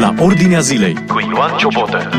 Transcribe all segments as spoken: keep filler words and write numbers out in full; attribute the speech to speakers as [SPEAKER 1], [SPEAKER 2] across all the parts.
[SPEAKER 1] la Ordinea Zilei cu Ioan Ciobotă.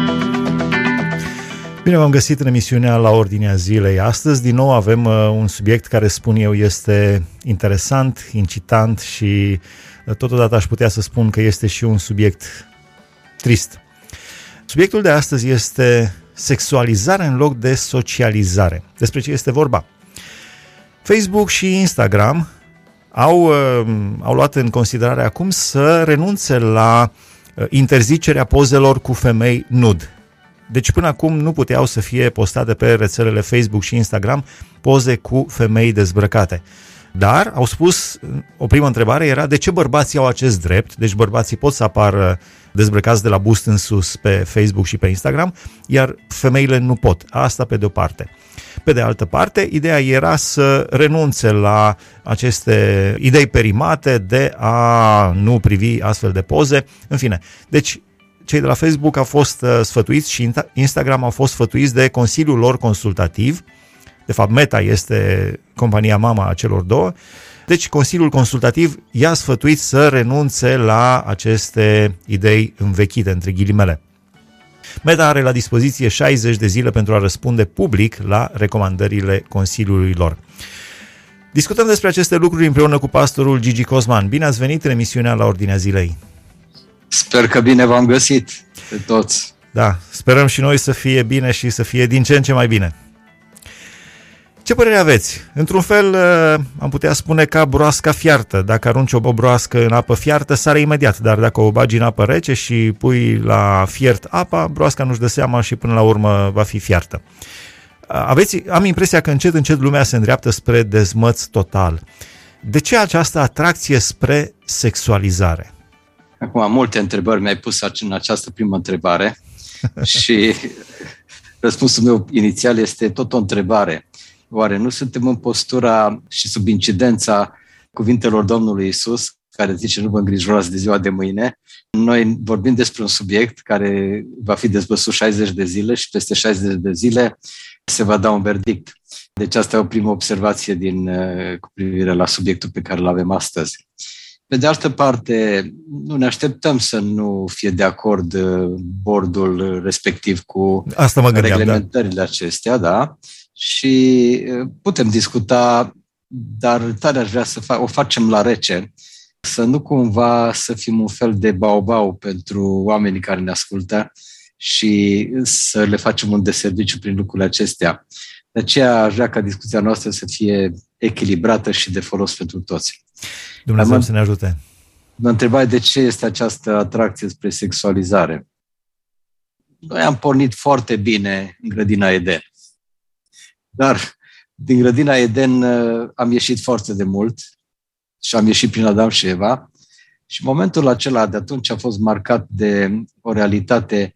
[SPEAKER 2] Bine v-am găsit în emisiunea La Ordinea Zilei. Astăzi, din nou, avem uh, un subiect care, spun eu, este interesant, incitant și uh, totodată aș putea să spun că este și un subiect trist. Subiectul de astăzi este sexualizare în loc de socializare. Despre ce este vorba? Facebook și Instagram au, uh, au luat în considerare acum să renunțe la uh, interzicerea pozelor cu femei nud. Deci până acum nu puteau să fie postate pe rețelele Facebook și Instagram poze cu femei dezbrăcate. Dar au spus, o primă întrebare era de ce bărbații au acest drept, deci bărbații pot să apară dezbrăcați de la bust în sus pe Facebook și pe Instagram, iar femeile nu pot. Asta pe de o parte. Pe de altă parte, ideea era să renunțe la aceste idei perimate de a nu privi astfel de poze. În fine, deci cei de la Facebook au fost uh, sfătuiți și Instagram au fost sfătuiți de Consiliul lor Consultativ. De fapt, Meta este compania mama a celor două. Deci, Consiliul Consultativ i-a sfătuit să renunțe la aceste idei învechite, între ghilimele. Meta are la dispoziție șaizeci de zile pentru a răspunde public la recomandările Consiliului lor. Discutăm despre aceste lucruri împreună cu pastorul Gigi Cosman. Bine ați venit în emisiunea La Ordinea Zilei.
[SPEAKER 3] Sper că bine v-am găsit pe toți.
[SPEAKER 2] Da, sperăm și noi să fie bine și să fie din ce în ce mai bine. Ce părere aveți? Într-un fel am putea spune ca broasca fiartă. Dacă arunci o broască în apă fiartă, sare imediat, dar dacă o bagi în apă rece și pui la fiert apa, broasca nu-și dă seama și până la urmă va fi fiartă. Aveți, am impresia că încet, încet lumea se îndreaptă spre dezmăț total. De ce această atracție spre sexualizare?
[SPEAKER 3] Acum, multe întrebări mi-ai pus în această primă întrebare și răspunsul meu inițial este tot o întrebare. Oare nu suntem în postura și sub incidența cuvintelor Domnului Iisus, care zice nu vă îngrijorați de ziua de mâine? Noi vorbim despre un subiect care va fi dezbătut șaizeci de zile și peste șaizeci de zile se va da un verdict. Deci asta e o primă observație din, cu privire la subiectul pe care îl avem astăzi. Pe de altă parte, nu ne așteptăm să nu fie de acord bordul respectiv cu
[SPEAKER 2] Asta mă gândeam,
[SPEAKER 3] reglementările da. acestea, da? Și putem discuta, dar tare aș vrea să fa- o facem la rece, să nu cumva să fim un fel de baobau pentru oamenii care ne ascultă și să le facem un deserviciu prin lucrurile acestea. De aceea aș vrea ca discuția noastră să fie echilibrată și de folos pentru toți.
[SPEAKER 2] Dumnezeu
[SPEAKER 3] Am,
[SPEAKER 2] să ne ajute.
[SPEAKER 3] Mă întrebai de ce este această atracție spre sexualizare. Noi am pornit foarte bine în grădina Eden. Dar din grădina Eden am ieșit foarte de mult și am ieșit prin Adam și Eva și momentul acela de atunci a fost marcat de o realitate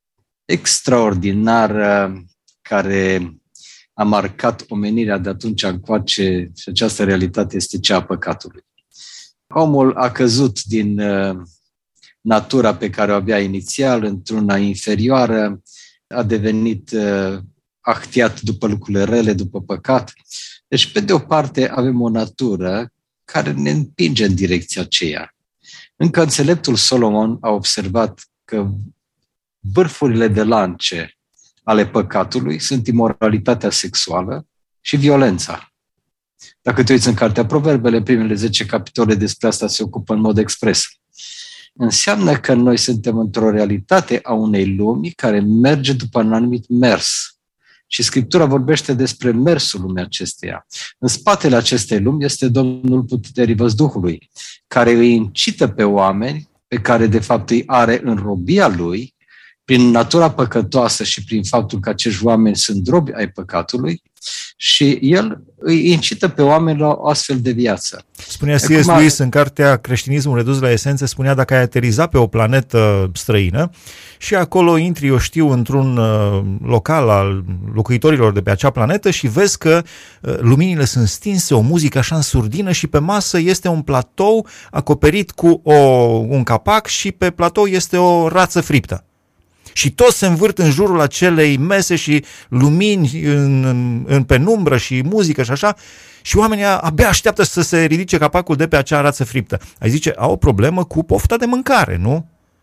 [SPEAKER 3] extraordinară care a marcat omenirea de atunci încoace și această realitate este cea a păcatului. Omul a căzut din uh, natura pe care o avea inițial într-una inferioară, a devenit uh, ahtiat după lucrurile rele, după păcat. Deci, pe de o parte, avem o natură care ne împinge în direcția aceea. Încă înțeleptul Solomon a observat că vârfurile de lance ale păcatului sunt imoralitatea sexuală și violența. Dacă te uiți în Cartea Proverbele, primele zece capitole despre asta se ocupă în mod expres. Înseamnă că noi suntem într-o realitate a unei lumi care merge după un anumit mers. Și Scriptura vorbește despre mersul lumii acesteia. În spatele acestei lumi este Domnul Puterii Văzduhului, care îi incită pe oameni, pe care de fapt îi are în robia lui, prin natura păcătoasă și prin faptul că acești oameni sunt robi ai păcatului, și el îi incită pe oameni la o astfel de viață.
[SPEAKER 2] Spunea C S. Lewis în cartea Creștinismul redus la esențe, spunea dacă ai ateriza pe o planetă străină și acolo intri, eu știu, într-un local al locuitorilor de pe acea planetă și vezi că luminile sunt stinse, o muzică așa în surdină și pe masă este un platou acoperit cu o, un capac și pe platou este o rață friptă. Și toți se învârt în jurul acelei mese și lumini în, în, în penumbră și muzică și așa, și oamenii abia așteaptă să se ridice capacul de pe acea rață friptă. Ai zice, au o problemă cu pofta de mâncare, nu?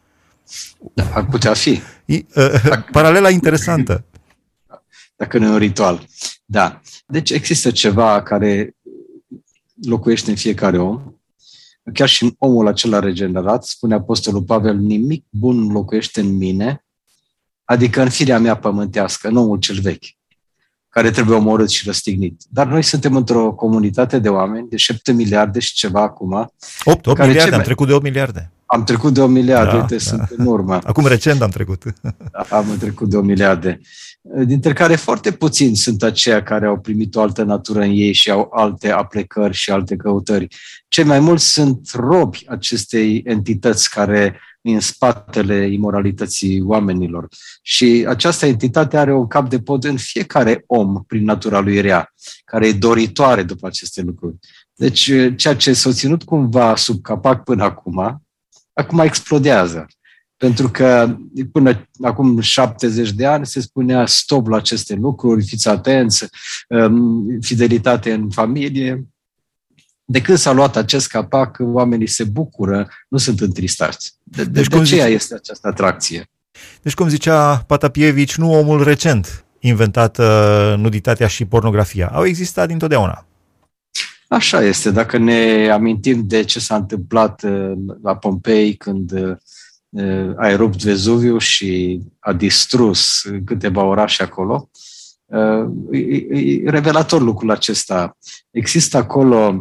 [SPEAKER 3] Da, ar putea fi.
[SPEAKER 2] I, uh, paralela interesantă.
[SPEAKER 3] Dacă nu e un ritual. Da. Deci există ceva care locuiește în fiecare om. Chiar și în omul acela regenerat, spune Apostolul Pavel, nimic bun locuiește în mine, adică în firea mea pământească, în omul cel vechi, care trebuie omorât și răstignit. Dar noi suntem într-o comunitate de oameni de șapte miliarde și ceva acum.
[SPEAKER 2] opt miliarde, am trecut de opt miliarde.
[SPEAKER 3] Am trecut de o miliarde,
[SPEAKER 2] da,
[SPEAKER 3] uite,
[SPEAKER 2] da.
[SPEAKER 3] sunt în urmă.
[SPEAKER 2] Acum recent am trecut.
[SPEAKER 3] Am trecut de o miliarde. Dintre care foarte puțini sunt aceia care au primit o altă natură în ei și au alte aplecări și alte căutări. Cei mai mulți sunt robi acestei entități care în spatele imoralității oamenilor. Și această entitate are un cap de pod în fiecare om prin natura lui rea, care e doritoare după aceste lucruri. Deci ceea ce s-a ținut cumva sub capac până acum, acum explodează. Pentru că până acum șaptezeci de ani se spunea stop la aceste lucruri, fiți atenți, fidelitate în familie. De când s-a luat acest capac, oamenii se bucură, nu sunt întristați. De, de, deci, de aceea zice, este această atracție.
[SPEAKER 2] Deci, cum zicea Patapievici, nu omul recent inventat uh, nuditatea și pornografia. Au existat dintotdeauna.
[SPEAKER 3] Așa este. Dacă ne amintim de ce s-a întâmplat uh, la Pompei când uh, a erupt Vezuviu și a distrus câteva orașe acolo, uh, e, e revelator lucrul acesta. Există acolo,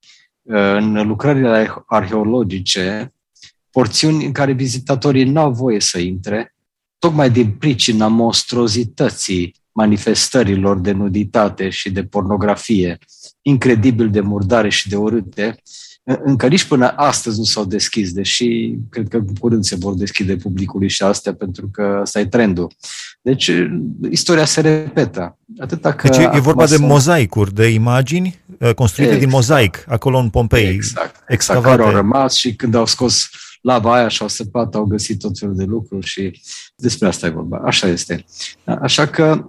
[SPEAKER 3] în lucrările arheologice, porțiuni în care vizitatorii nu au voie să intre, tocmai din pricina monstruozității manifestărilor de nuditate și de pornografie, incredibil de murdare și de urâte, încă nici până astăzi nu s-au deschis, deși cred că curând se vor deschide publicului și astea, pentru că ăsta e trendul. Deci, istoria se repetă. Atâta că
[SPEAKER 2] deci e vorba de mozaicuri, de imagini construite exact. din mozaic, acolo în Pompei.
[SPEAKER 3] Exact, exact, care au rămas și când au scos lava aia și au săpat, au găsit tot felul de lucruri și despre asta e vorba. Așa este. Așa că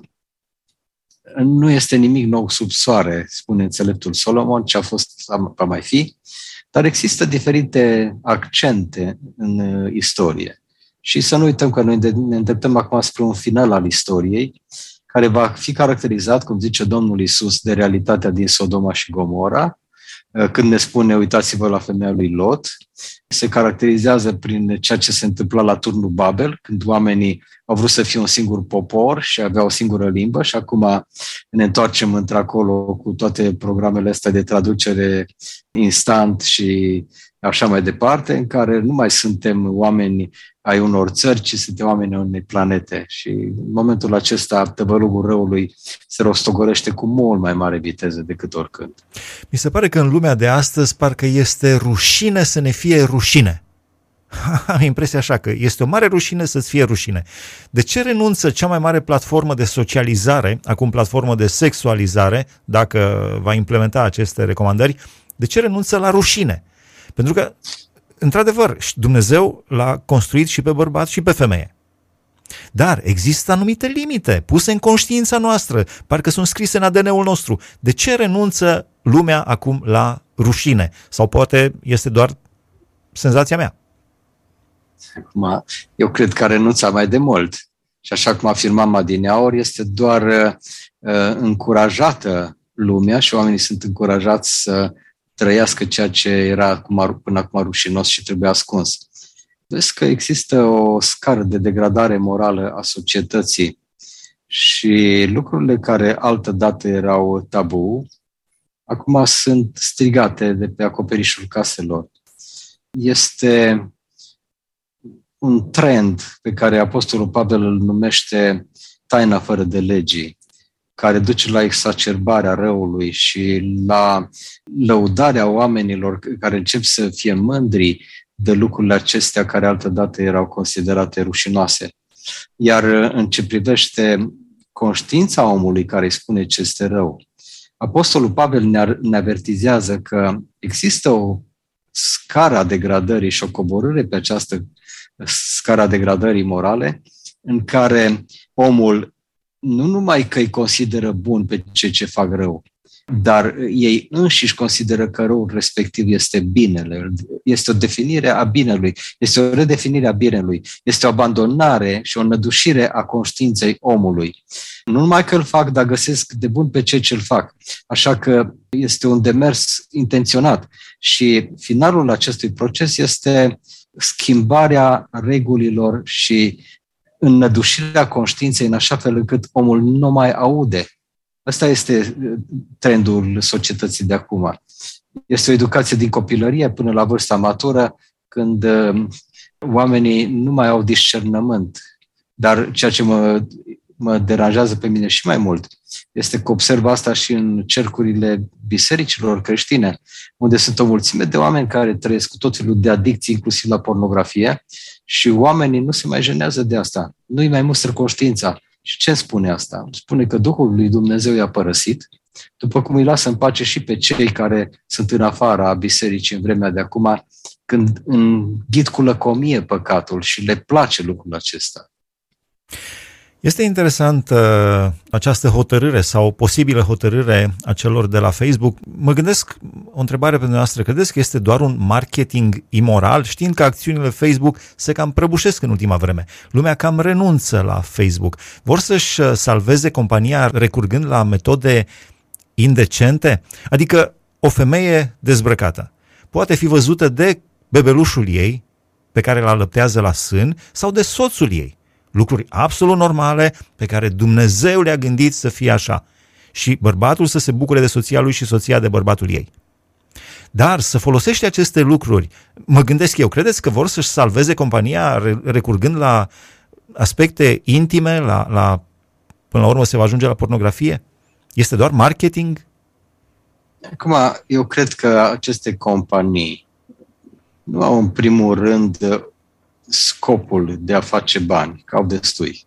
[SPEAKER 3] nu este nimic nou sub soare, spune înțeleptul Solomon, ce a fost, va mai fi, dar există diferite accente în istorie. Și să nu uităm că noi ne îndreptăm acum spre un final al istoriei, care va fi caracterizat, cum zice Domnul Iisus, de realitatea din Sodoma și Gomora, când ne spune, uitați-vă la femeia lui Lot, se caracterizează prin ceea ce se întâmpla la turnul Babel, când oamenii au vrut să fie un singur popor și aveau o singură limbă și acum ne întoarcem într-acolo cu toate programele astea de traducere instant și așa mai departe, în care nu mai suntem oameni ai unor țări, ci suntem oameni ai unei planete. Și în momentul acesta tăvălugul răului se rostogolește cu mult mai mare viteză decât oricând.
[SPEAKER 2] Mi se pare că în lumea de astăzi parcă este rușine să ne fie rușine. Am impresia așa că este o mare rușine să-ți fie rușine. De ce renunță cea mai mare platformă de socializare, acum platformă de sexualizare, dacă va implementa aceste recomandări, de ce renunță la rușine? Pentru că, într-adevăr, Dumnezeu l-a construit și pe bărbat și pe femeie. Dar există anumite limite puse în conștiința noastră, parcă sunt scrise în A D N-ul nostru. De ce renunță lumea acum la rușine? Sau poate este doar senzația mea?
[SPEAKER 3] Acum, eu cred că a renunțat mai de mult. Și așa cum afirmam adineaori, este doar uh, încurajată lumea și oamenii sunt încurajați să trăiască ceea ce era acum, până acum rușinos și trebuie ascuns. Vezi că există o scară de degradare morală a societății și lucrurile care altădată erau tabu, acum sunt strigate de pe acoperișul caselor. Este un trend pe care Apostolul Pavel îl numește taina fără de legii, care duce la exacerbarea răului și la lăudarea oamenilor care încep să fie mândri de lucrurile acestea care altădată erau considerate rușinoase. Iar în ce privește conștiința omului care îi spune ce este rău, Apostolul Pavel ne avertizează că există o scară a degradării și o coborâre pe această scară a degradării morale, în care omul nu numai că îi consideră bun pe cei ce fac rău, dar ei înșiși consideră că răul respectiv este binele. Este o definire a binelui, este o redefinire a binelui, este o abandonare și o înădușire a conștiinței omului. Nu numai că îl fac, dar găsesc de bun pe cei ce îl fac. Așa că este un demers intenționat și finalul acestui proces este schimbarea regulilor și înădușirea conștiinței în așa fel încât omul nu mai aude. Ăsta este trendul societății de acum. Este o educație din copilărie până la vârsta matură, când oamenii nu mai au discernământ. Dar ceea ce mă, mă deranjează pe mine și mai mult este că observ asta și în cercurile bisericilor creștine, unde sunt o mulțime de oameni care trăiesc cu tot felul de adicții, inclusiv la pornografie, și oamenii nu se mai jenează de asta. Nu îi mai mustră conștiința. Și ce spune asta? Spune că Duhul lui Dumnezeu i-a părăsit, după cum îi lasă în pace și pe cei care sunt în afara bisericii în vremea de acum, când înghit cu lăcomie păcatul și le place lucrul acesta.
[SPEAKER 2] Este interesant uh, această hotărâre sau posibilă hotărâre a celor de la Facebook. Mă gândesc, o întrebare pentru noastră, credeți că este doar un marketing imoral, știind că acțiunile Facebook se cam prăbușesc în ultima vreme? Lumea cam renunță la Facebook. Vor să-și salveze compania recurgând la metode indecente? Adică o femeie dezbrăcată poate fi văzută de bebelușul ei, pe care îl alăptează la sân, sau de soțul ei. Lucruri absolut normale pe care Dumnezeu le-a gândit să fie așa. Și bărbatul să se bucure de soția lui și soția de bărbatul ei. Dar să folosești aceste lucruri, mă gândesc eu, credeți că vor să-și salveze compania recurgând la aspecte intime, la, la, până la urmă se va ajunge la pornografie? Este doar marketing?
[SPEAKER 3] Acum, eu cred că aceste companii nu au în primul rând scopul de a face bani, că au destui.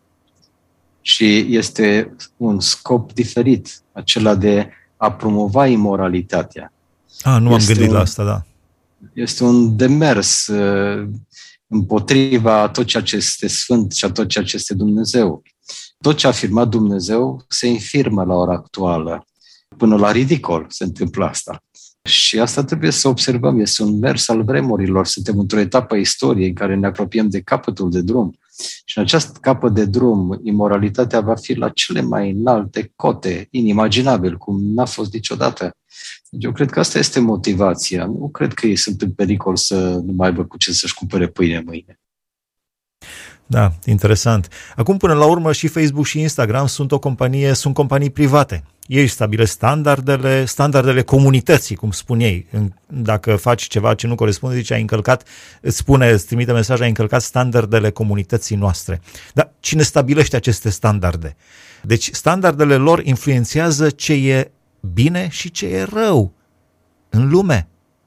[SPEAKER 3] Și este un scop diferit, acela de a promova imoralitatea.
[SPEAKER 2] Ah, nu m-am
[SPEAKER 3] este
[SPEAKER 2] gândit
[SPEAKER 3] un,
[SPEAKER 2] la asta, da.
[SPEAKER 3] Este un demers uh, împotriva tot ceea ce este sfânt și a tot ceea ce este Dumnezeu. Tot ce a afirmat Dumnezeu se infirmă la ora actuală. Până la ridicol se întâmplă asta. Și asta trebuie să observăm. Este un mers al vremurilor. Suntem într-o etapă a istoriei în care ne apropiem de capătul de drum. Și în acest capăt de drum, imoralitatea va fi la cele mai înalte cote, inimaginabil, cum n-a fost niciodată. Eu cred că asta este motivația. Nu cred că ei sunt în pericol să nu mai aibă cu ce să-și cumpere pâine mâine.
[SPEAKER 2] Da, interesant. Acum, până la urmă, și Facebook și Instagram sunt o companie, sunt companii private. Ei stabilesc standardele, standardele comunității, cum spun ei. Dacă faci ceva ce nu corespunde, zice, ai încălcat, îți spune, îți trimite mesaj, ai încălcat standardele comunității noastre. Dar cine stabilește aceste standarde? Deci standardele lor influențează ce e bine și ce e rău în lume.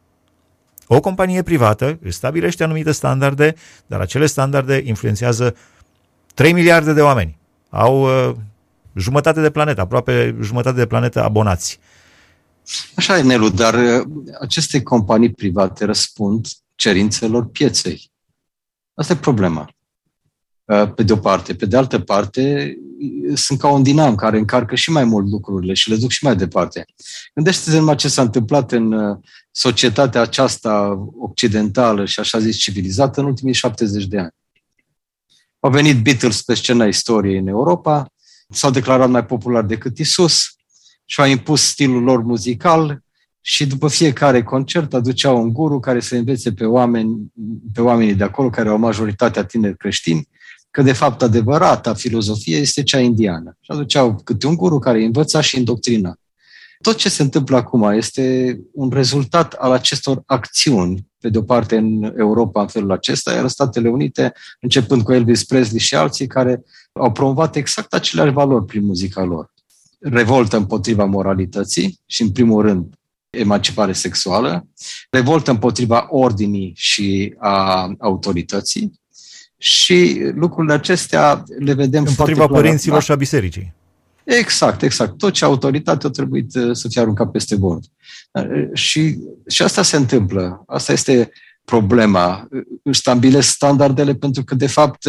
[SPEAKER 2] O companie privată își stabilește anumite standarde, dar acele standarde influențează trei miliarde de oameni. Au uh, jumătate de planetă, aproape jumătate de planetă abonați.
[SPEAKER 3] Așa e, Nelu, dar uh, aceste companii private răspund cerințelor pieței. Asta e problema. Uh, pe de o parte. Pe de altă parte, sunt ca un dinam care încarcă și mai mult lucrurile și le duc și mai departe. Gândește-te numai ce s-a întâmplat în societatea aceasta occidentală și așa zis civilizată în ultimii șaptezeci de ani. Au venit Beatles pe scena istoriei în Europa, s-au declarat mai populari decât Isus și au impus stilul lor muzical și după fiecare concert aduceau un guru care să învețe pe oameni, pe oamenii de acolo, care au majoritatea tineri creștini, că de fapt adevărata filozofie este cea indiană. Și aduceau câte un guru care învăța și îndoctrina. Tot ce se întâmplă acum este un rezultat al acestor acțiuni, pe de o parte în Europa în felul acesta, iar în Statele Unite, începând cu Elvis Presley și alții, care au promovat exact aceleași valori prin muzica lor. Revoltă împotriva moralității și, în primul rând, emancipare sexuală, revoltă împotriva ordinii și a autorității, și lucrurile acestea le vedem foarte clar.
[SPEAKER 2] Împotriva părinților și a bisericii.
[SPEAKER 3] Exact, exact. Tot ce autoritate a trebuit să fie aruncat peste bord. Și, și asta se întâmplă. Asta este problema. Își stabilesc standardele pentru că, de fapt,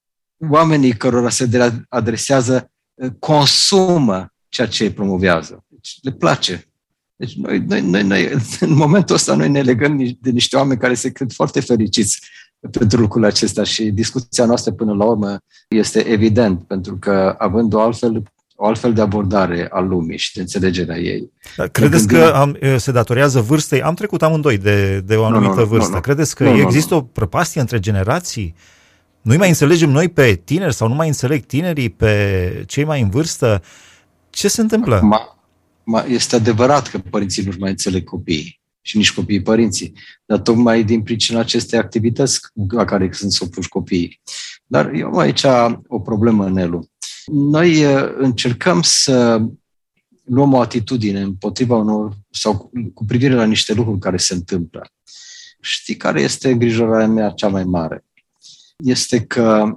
[SPEAKER 3] oamenii cărora se adresează consumă ceea ce îi promovează. le place. Deci noi, noi, noi, noi, în momentul ăsta noi ne legăm de niște oameni care se cred foarte fericiți pentru lucrul acesta și discuția noastră până la urmă este evident, pentru că având o altfel, o altfel de abordare a lumii și de înțelegerea ei.
[SPEAKER 2] Dar credeți că am, se datorează vârstei? Am trecut amândoi de, de o anumită nu, nu, vârstă. Nu, nu. Credeți că nu, există nu, nu. o prăpastie între generații? Nu mai înțelegem noi pe tineri sau nu mai înțeleg tinerii pe cei mai în vârstă? Ce se întâmplă?
[SPEAKER 3] Ma, ma, este adevărat că părinții nu-și mai înțeleg copiii și nici copiii părinții, dar tocmai din pricina acestei activități la care sunt supuși copiii. Dar eu am aici o problemă, Nelu. Noi încercăm să luăm o atitudine împotriva unor, sau cu privire la niște lucruri care se întâmplă. Știi care este îngrijorarea mea cea mai mare? Este că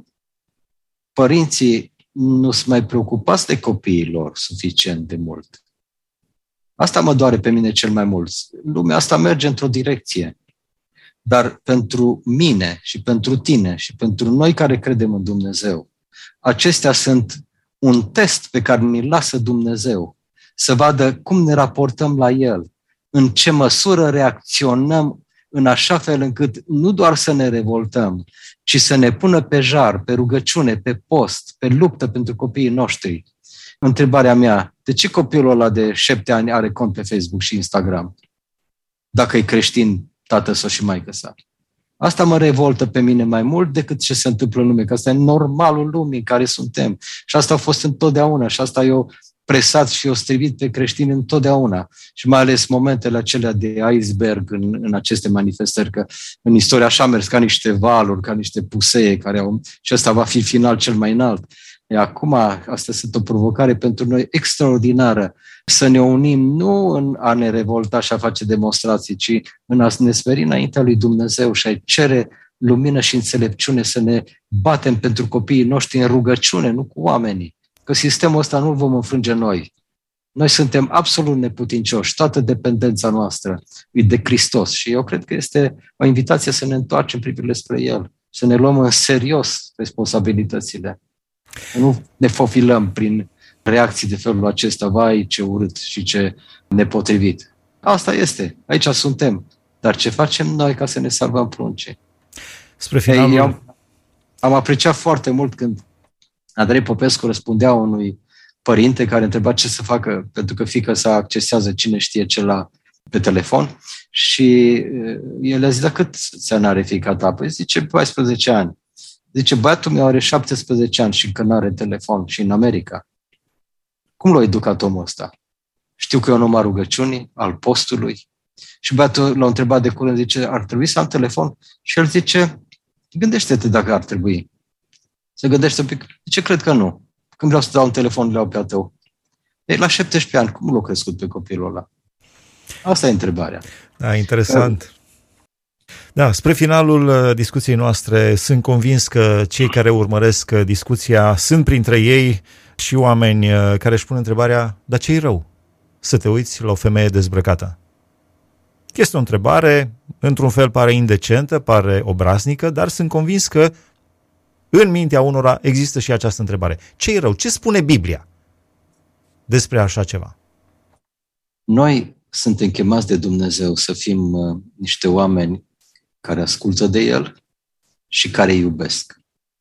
[SPEAKER 3] părinții nu sunt mai preocupați de copiii lor suficient de mult. Asta mă doare pe mine cel mai mult. Lumea asta merge într-o direcție. Dar pentru mine și pentru tine și pentru noi care credem în Dumnezeu, acestea sunt un test pe care ni-l lasă Dumnezeu, să vadă cum ne raportăm la El, în ce măsură reacționăm în așa fel încât nu doar să ne revoltăm, ci să ne pună pe jar, pe rugăciune, pe post, pe luptă pentru copiii noștri. Întrebarea mea, de ce copilul ăla de șapte ani are cont pe Facebook și Instagram? Dacă e creștin, tatăl sau și maică sa. Asta mă revoltă pe mine mai mult decât ce se întâmplă în lume, că asta e normalul lumii în care suntem. Și asta a fost întotdeauna și asta eu presat și eu strivit pe creștini întotdeauna. Și mai ales momentele acelea de iceberg în, în aceste manifestări, că în istorie așa mers ca niște valuri, ca niște puseie, care au, și ăsta va fi final cel mai înalt. E, acum, asta este o provocare pentru noi extraordinară, să ne unim nu în a ne revolta și a face demonstrații, ci în a ne smeri înaintea lui Dumnezeu și a cere lumină și înțelepciune, să ne batem pentru copiii noștri în rugăciune, nu cu oamenii. Că sistemul ăsta nu-l vom înfrânge noi. Noi suntem absolut neputincioși. Toată dependența noastră e de Hristos. Și eu cred că este o invitație să ne întoarcem privirile spre El, să ne luăm în serios responsabilitățile. Nu ne fofilăm prin reacții de felul acesta, vai, ce urât și ce nepotrivit. Asta este. Aici suntem. Dar ce facem noi ca să ne salvăm pruncii?
[SPEAKER 2] Spre finalul...
[SPEAKER 3] Ei, am, am apreciat foarte mult când Andrei Popescu răspundea unui părinte care întreba ce să facă, pentru că fiica sa accesează cine știe ce la pe telefon și el a zis, da, cât ți are fiica ta? Păi zice, paisprezece ani. Zice, băiatul meu are șaptesprezece ani și încă n-are telefon și în America. Cum l-a educat omul ăsta? Știu că e un om al rugăciunii, al postului. Și băiatul l-a întrebat de curând, zice, ar trebui să am telefon? Și el zice, gândește-te dacă ar trebui. Se gândește un pic, zice, cred că nu. Când vreau să dau un telefon, le iau pe a tău. Ei, la șaptesprezece ani, cum l-a crescut pe copilul ăla? Asta e întrebarea.
[SPEAKER 2] Da, interesant. Că... Da, spre finalul discuției noastre, sunt convins că cei care urmăresc discuția sunt printre ei și oameni care își pun întrebarea, dar ce-i rău să te uiți la o femeie dezbrăcată? Este o întrebare, într-un fel pare indecentă, pare obraznică, dar sunt convins că în mintea unora există și această întrebare. Ce-i rău? Ce spune Biblia despre așa ceva?
[SPEAKER 3] Noi suntem chemați de Dumnezeu să fim uh, niște oameni care ascultă de El și care iubesc.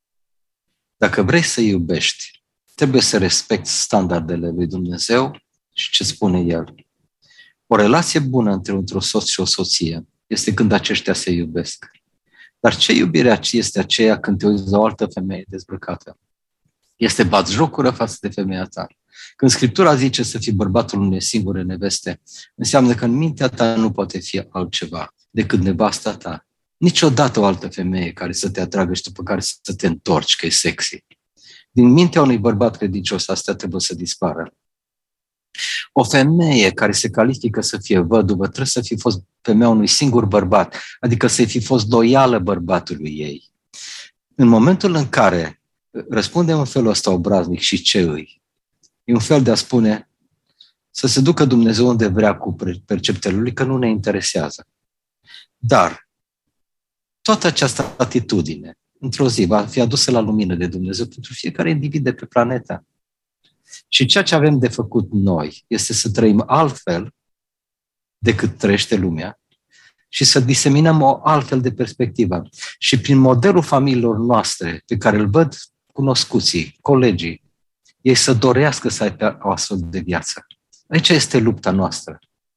[SPEAKER 3] Dacă vrei să iubești, trebuie să respecti standardele lui Dumnezeu și ce spune El. O relație bună între un soț și o soție este când aceștia se iubesc. Dar ce iubire este aceea când te uiți la o altă femeie dezbrăcată? Este batjocură față de femeia ta. Când Scriptura zice să fii bărbatul unei singure neveste, înseamnă că în mintea ta nu poate fi altceva decât nevasta ta. Niciodată o altă femeie care să te atragă și după care să te întorci, că e sexy. Din mintea unui bărbat credincios, astea trebuie să dispară. O femeie care se califică să fie văduvă trebuie să fi fost femeia unui singur bărbat, adică să fi fost loială bărbatului ei. În momentul în care răspundem în felul ăsta obraznic și ce îi, e un fel de a spune să se ducă Dumnezeu unde vrea cu perceptele lui, că nu ne interesează. Dar toată această atitudine, într-o zi, va fi adusă la lumină de Dumnezeu pentru fiecare individ de pe planetă. Și ceea ce avem de făcut noi este să trăim altfel decât trăiește lumea și să diseminăm o altfel de perspectivă. Și prin modelul familiilor noastre, pe care îl văd cunoscuții, colegii, ei să dorească să aibă o astfel de viață. Aici este lupta noastră.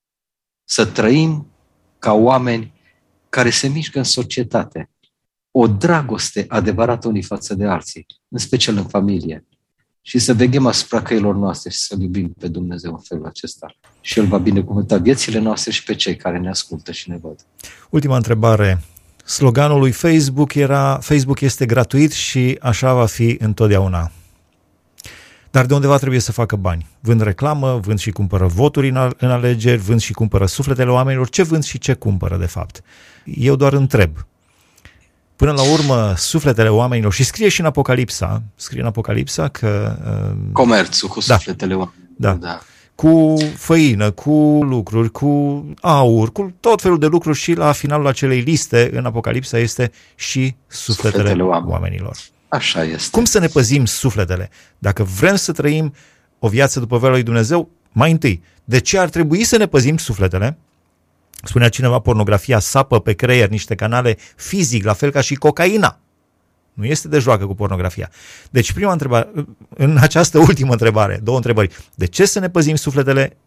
[SPEAKER 3] Să trăim ca oameni care se mișcă în societate. O dragoste adevărată unii față de alții, în special în familie. Și să veghem asupra căilor noastre și să iubim pe Dumnezeu în felul acesta. Și El va binecuvânta viețile noastre și pe cei care ne ascultă și ne văd.
[SPEAKER 2] Ultima întrebare. Sloganul lui Facebook era: Facebook este gratuit și așa va fi întotdeauna. Dar de undeva trebuie să facă bani. Vând reclamă, vând și cumpără voturi în alegeri, vând și cumpără sufletele oamenilor. Ce vând și ce cumpără, de fapt? Eu doar întreb. Până la urmă, sufletele oamenilor, și scrie și în Apocalipsa, scrie în Apocalipsa că... Uh,
[SPEAKER 3] Comerțul cu sufletele
[SPEAKER 2] da,
[SPEAKER 3] oamenilor.
[SPEAKER 2] Da. da. Cu făină, cu lucruri, cu aur, cu tot felul de lucruri și la finalul acelei liste în Apocalipsa este și sufletele, sufletele oamenilor.
[SPEAKER 3] Așa este.
[SPEAKER 2] Cum să ne păzim sufletele? Dacă vrem să trăim o viață după voia lui Dumnezeu, mai întâi, de ce ar trebui să ne păzim sufletele? Spunea cineva, pornografia sapă pe creier niște canale fizic, la fel ca și cocaina. Nu este de joacă cu pornografia. Deci prima întrebare, în această ultimă întrebare, două întrebări. De ce să ne păzim sufletele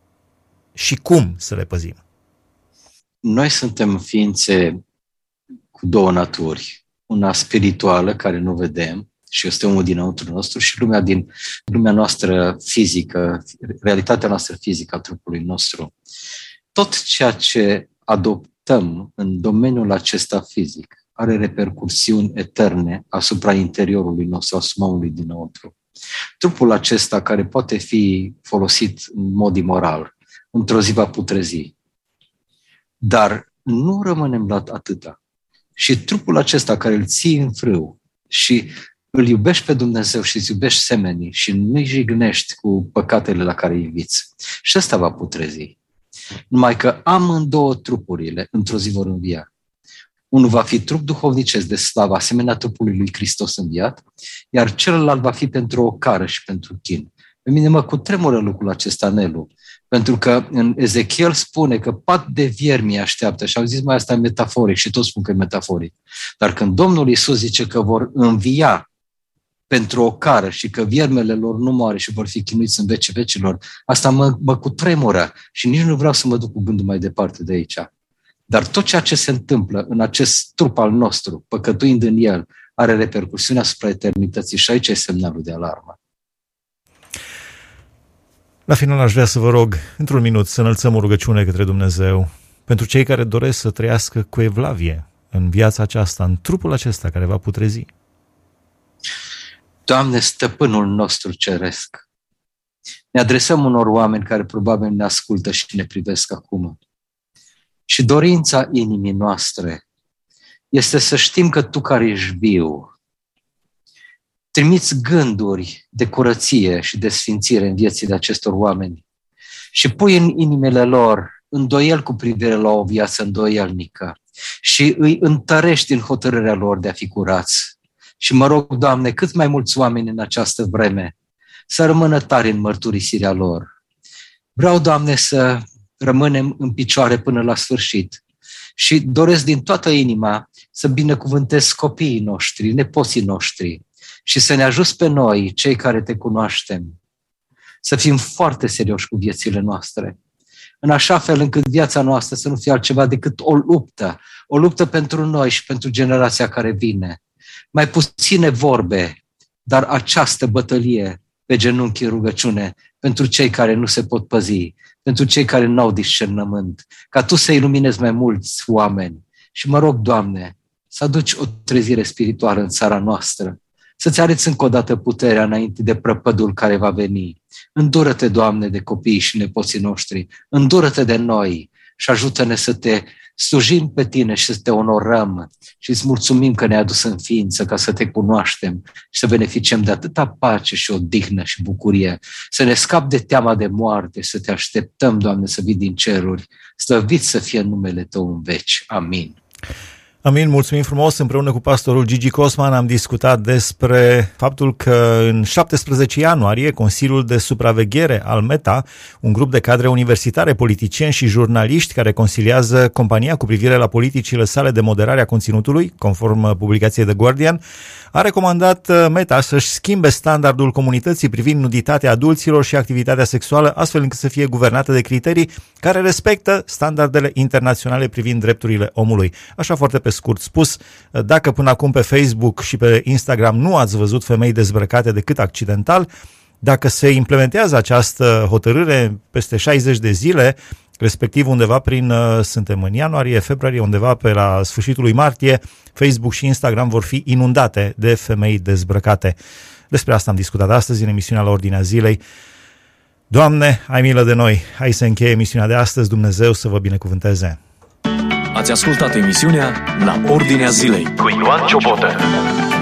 [SPEAKER 2] și cum să le păzim?
[SPEAKER 3] Noi suntem ființe cu două naturi. Una spirituală, care nu vedem, și este omul dinăuntru nostru, și lumea din lumea noastră fizică, realitatea noastră fizică a trupului nostru. Tot ceea ce adoptăm în domeniul acesta fizic are repercursiuni eterne asupra interiorului nostru, asupra omului dinăuntru. Trupul acesta, care poate fi folosit în mod imoral, într-o zi va putrezi. Dar nu rămânem la atâta. Și trupul acesta care îl ții în frâu și îl iubești pe Dumnezeu și îți iubești semenii și nu-i jignești cu păcatele la care îi inviți, și ăsta va putrezi. Numai că amândouă trupurile într-o zi vor învia. Unul va fi trup duhovnicesc de slavă, asemenea trupului lui Hristos înviat, iar celălalt va fi pentru o cară și pentru chin. Pe mine mă cutremură lucrul acesta, Nelu, pentru că în Ezechiel spune că pat de viermi așteaptă și au zis mai asta e metaforic și toți spun că e metaforic. Dar când Domnul Iisus zice că vor învia pentru o cară și că viermele lor nu moare și vor fi chinuiți în vecii vecilor, asta mă, mă cutremură și nici nu vreau să mă duc cu gândul mai departe de aici. Dar tot ceea ce se întâmplă în acest trup al nostru, păcătuind în el, are repercusiuni asupra eternității și aici e semnalul de alarmă.
[SPEAKER 2] La final aș vrea să vă rog, într-un minut, să înălțăm o rugăciune către Dumnezeu pentru cei care doresc să trăiască cu evlavie în viața aceasta, în trupul acesta care va putrezi.
[SPEAKER 3] Doamne, stăpânul nostru ceresc, ne adresăm unor oameni care probabil ne ascultă și ne privesc acum. Și dorința inimii noastre este să știm că Tu, care ești viu, trimiți gânduri de curăție și de sfințire în viețile acestor oameni și pui în inimile lor îndoiel cu privire la o viață îndoielnică și îi întărești în hotărârea lor de a fi curați. Și mă rog, Doamne, cât mai mulți oameni în această vreme să rămână tari în mărturisirea lor. Vreau, Doamne, să rămânem în picioare până la sfârșit și doresc din toată inima să binecuvântez copiii noștri, nepoții noștri și să ne ajuți pe noi, cei care Te cunoaștem, să fim foarte serioși cu viețile noastre, în așa fel încât viața noastră să nu fie altceva decât o luptă, o luptă pentru noi și pentru generația care vine. Mai puține vorbe, dar această bătălie pe genunchi în rugăciune pentru cei care nu se pot păzi, pentru cei care nu au discernământ, ca Tu să iluminezi mai mulți oameni. Și mă rog, Doamne, să aduci o trezire spirituală în țara noastră, să-ți arăți încă o dată puterea înainte de prăpădul care va veni. Îndură-te, Doamne, de copiii și nepoții noștri, îndură-te de noi și ajută-ne să Te slujim pe Tine și să Te onorăm și îți mulțumim că ne-ai adus în ființă ca să Te cunoaștem și să beneficiem de atâta pace și odihnă și bucurie, să ne scapi de teama de moarte, să Te așteptăm, Doamne, să vii din ceruri, slăvit să fie numele Tău în veci. Amin.
[SPEAKER 2] Amin, mulțumim frumos. Împreună cu pastorul Gigi Cosman am discutat despre faptul că în șaptesprezece ianuarie Consiliul de Supraveghere al Meta, un grup de cadre universitare, politicieni și jurnaliști care consiliază compania cu privire la politicile sale de moderare a conținutului, conform publicației The Guardian, a recomandat Meta să-și schimbe standardul comunității privind nuditatea adulților și activitatea sexuală, astfel încât să fie guvernată de criterii care respectă standardele internaționale privind drepturile omului. Așa foarte pe scurt spus, dacă până acum pe Facebook și pe Instagram nu ați văzut femei dezbrăcate decât accidental, dacă se implementează această hotărâre peste șaizeci de zile, respectiv undeva prin, suntem în ianuarie, februarie, undeva pe la sfârșitul lui martie, Facebook și Instagram vor fi inundate de femei dezbrăcate. Despre asta am discutat astăzi în emisiunea La Ordinea Zilei. Doamne, ai milă de noi! Hai să încheie emisiunea de astăzi, Dumnezeu să vă binecuvânteze!
[SPEAKER 1] Ați ascultat emisiunea La Ordinea Zilei cu Ioan Ciobotă.